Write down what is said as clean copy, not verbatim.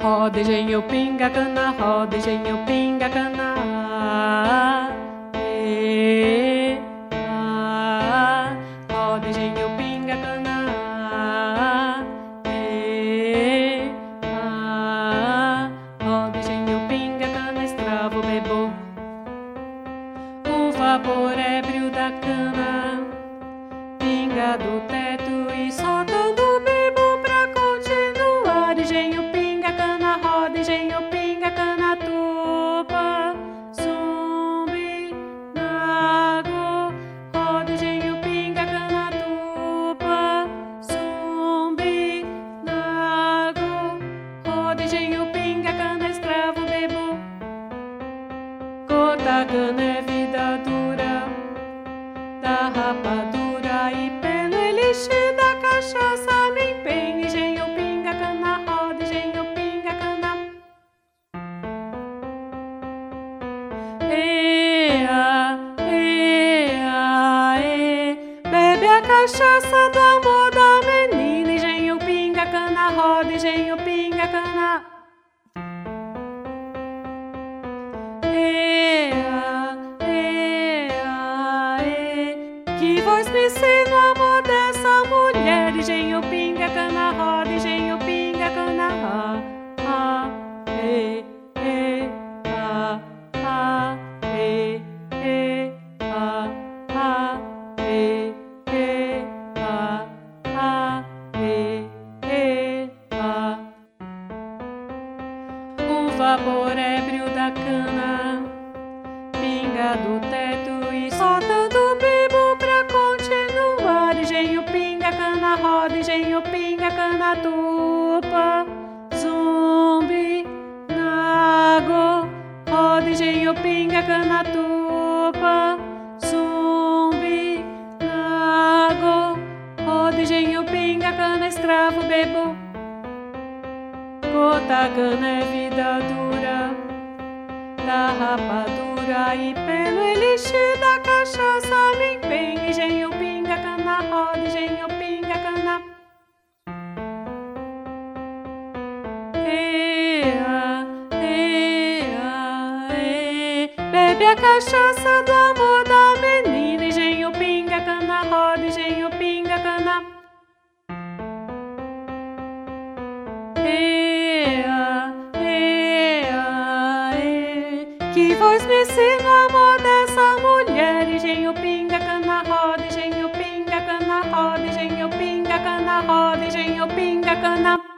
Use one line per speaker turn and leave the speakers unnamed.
Roda, engenho, pinga, cana, roda, engenho, pinga, cana. Roda, engenho, pinga, cana. Roda, engenho, pinga, cana, escravo, bebo. O vapor ébrio da cana pinga do teto e soltando bebo pra continuar. Engenho, pinga, cana, roda, engenho, pinga, cana, tupa, zumbi, nago. Roda, engenho, pinga, cana, tupa, zumbi, nago. Roda, engenho, pinga, cana, escravo, bebo. Gota, cana é vida dura da rapadura e pelo elixir da cachaça me empenho. Engenho, pinga, cana, roda, engenho, pinga, cana. Ea, ea, e, bebe a cachaça do amor da menina. Engenho, pinga, cana, roda, engenho, pinga, cana. Que voz me ensina o amor dessa mulher. Engenho, pinga, cana, roda, engenho, pinga, cana. O vapor ébrio da cana pinga do teto e soltando bebo pra continuar. Engenho, pinga, cana, roda, engenho, pinga, cana, tupa, zumbi, nago. Roda, engenho, pinga, cana, tupa, zumbi, nago. Roda, engenho, pinga, cana, escravo, bebo. Gota, cana é vida dura da rapadura e pelo elixir da cachaça me empenho. Engenho, pinga, cana, roda, engenho, pinga, cana. Bebe a cachaça do amor da menina. Engenho, pinga, cana, roda, engenho, pinga, cana. Que voz me ensina o amor dessa mulher. Engenho, pinga, cana, roda, engenho, pinga, cana, roda, engenho, pinga, cana, roda, engenho, pinga, cana.